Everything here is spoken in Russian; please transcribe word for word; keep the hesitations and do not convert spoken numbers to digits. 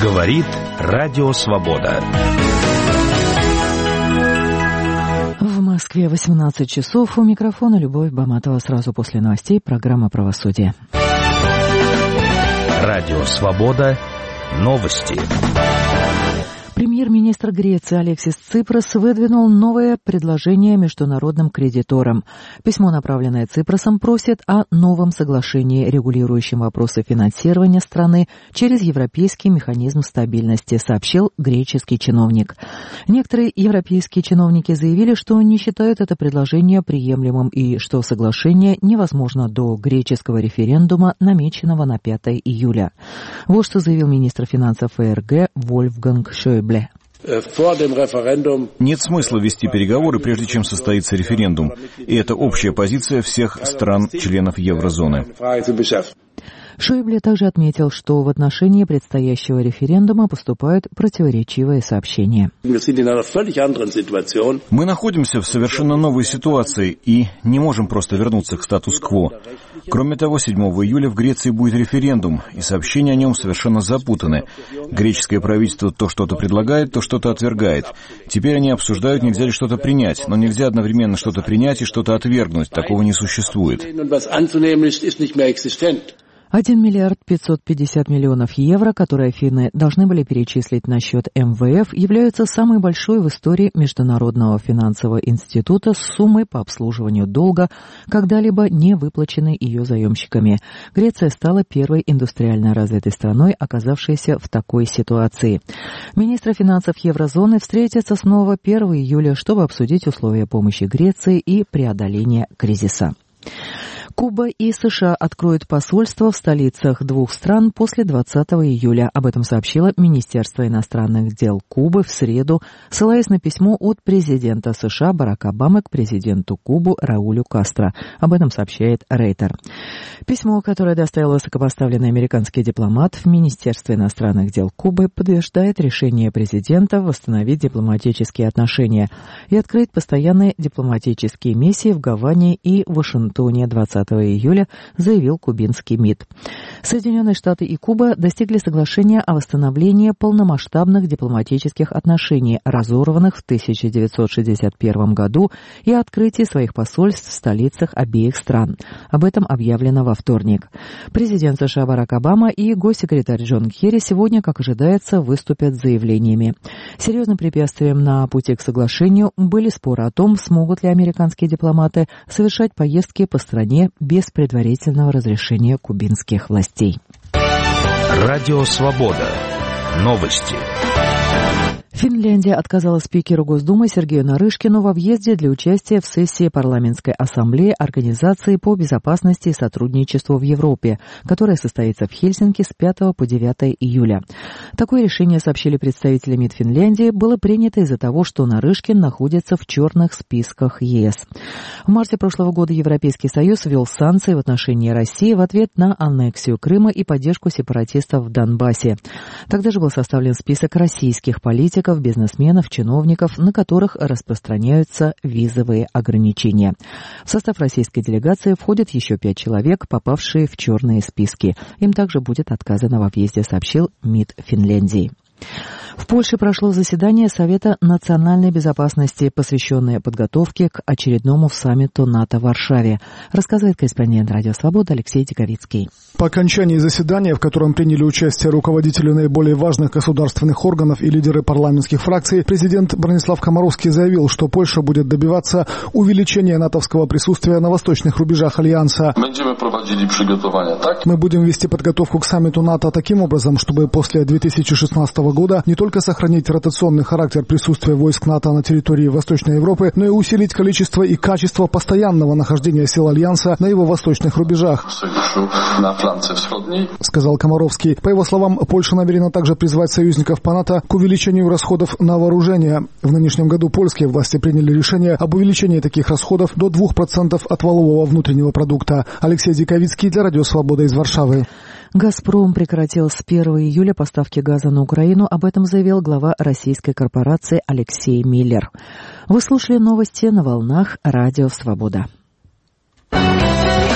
Говорит Радио Свобода. В Москве восемнадцать часов. У микрофона Любовь Баматова. Сразу после новостей программа «Правосудие». Радио Свобода. Новости. Премьер-министр Греции Алексис Ципрос выдвинул новое предложение международным кредиторам. Письмо, направленное Ципросом, просит о новом соглашении, регулирующем вопросы финансирования страны через европейский механизм стабильности, сообщил греческий чиновник. Некоторые европейские чиновники заявили, что не считают это предложение приемлемым и что соглашение невозможно до греческого референдума, намеченного на пятое июля. Вот что заявил министр финансов ФРГ Вольфганг Шойбле. Нет смысла вести переговоры, прежде чем состоится референдум. И это общая позиция всех стран-членов еврозоны. Шойбле также отметил, что в отношении предстоящего референдума поступают противоречивые сообщения. Мы находимся в совершенно новой ситуации и не можем просто вернуться к статус-кво. Кроме того, седьмого июля в Греции будет референдум, и сообщения о нем совершенно запутаны. Греческое правительство то что-то предлагает, то что-то отвергает. Теперь они обсуждают, нельзя ли что-то принять, но нельзя одновременно что-то принять и что-то отвергнуть. Такого не существует. один миллиард пятьсот пятьдесят миллионов евро, которые Афины должны были перечислить на счет эм вэ эф, являются самой большой в истории Международного финансового института с суммой по обслуживанию долга, когда-либо не выплаченной ее заемщиками. Греция стала первой индустриально развитой страной, оказавшейся в такой ситуации. Министры финансов еврозоны встретятся снова первого июля, чтобы обсудить условия помощи Греции и преодоления кризиса. Куба и США откроют посольства в столицах двух стран после двадцатого июля. Об этом сообщило Министерство иностранных дел Кубы в среду, ссылаясь на письмо от президента США Барака Обамы к президенту Кубы Раулю Кастро. Об этом сообщает Рейтер. Письмо, которое доставил высокопоставленный американский дипломат в Министерство иностранных дел Кубы, подтверждает решение президента восстановить дипломатические отношения и открыть постоянные дипломатические миссии в Гаване и Вашингтоне двадцатого июля, заявил кубинский МИД. Соединенные Штаты и Куба достигли соглашения о восстановлении полномасштабных дипломатических отношений, разорванных в тысяча девятьсот шестьдесят первом году, и открытии своих посольств в столицах обеих стран. Об этом объявлено во вторник. Президент США Барак Обама и госсекретарь Джон Керри сегодня, как ожидается, выступят с заявлениями. Серьезным препятствием на пути к соглашению были споры о том, смогут ли американские дипломаты совершать поездки по стране без предварительного разрешения кубинских властей. Радио Свобода. Новости. Финляндия отказала спикеру Госдумы Сергею Нарышкину во въезде для участия в сессии парламентской ассамблеи Организации по безопасности и сотрудничеству в Европе, которая состоится в Хельсинки с пятого по девятое июля. Такое решение, сообщили представители МИД Финляндии, было принято из-за того, что Нарышкин находится в черных списках ЕС. В марте прошлого года Европейский Союз ввел санкции в отношении России в ответ на аннексию Крыма и поддержку сепаратистов в Донбассе. Тогда же был составлен список российских политиков, бизнесменов, чиновников, на которых распространяются визовые ограничения. В состав российской делегации входят еще пять человек, попавшие в черные списки. Им также будет отказано во въезде, сообщил МИД Финляндии. В Польше прошло заседание Совета национальной безопасности, посвященное подготовке к очередному саммиту НАТО в Варшаве, рассказывает корреспондент Радио Свобода Алексей Диковицкий. По окончании заседания, в котором приняли участие руководители наиболее важных государственных органов и лидеры парламентских фракций, президент Бронислав Комаровский заявил, что Польша будет добиваться увеличения натовского присутствия на восточных рубежах Альянса. Мы будем вести подготовку к саммиту НАТО таким образом, чтобы после две тысячи шестнадцатого года не только сохранить ротационный характер присутствия войск НАТО на территории Восточной Европы, но и усилить количество и качество постоянного нахождения сил Альянса на его восточных рубежах, сказал Комаровский. По его словам, Польша намерена также призвать союзников по НАТО к увеличению расходов на вооружение. В нынешнем году польские власти приняли решение об увеличении таких расходов до двух процентов от валового внутреннего продукта. Алексей Диковицкий для Радио Свобода из Варшавы. «Газпром» прекратил с первого июля поставки газа на Украину. Об этом заявил глава российской корпорации Алексей Миллер. Вы слушали новости на волнах Радио Свобода.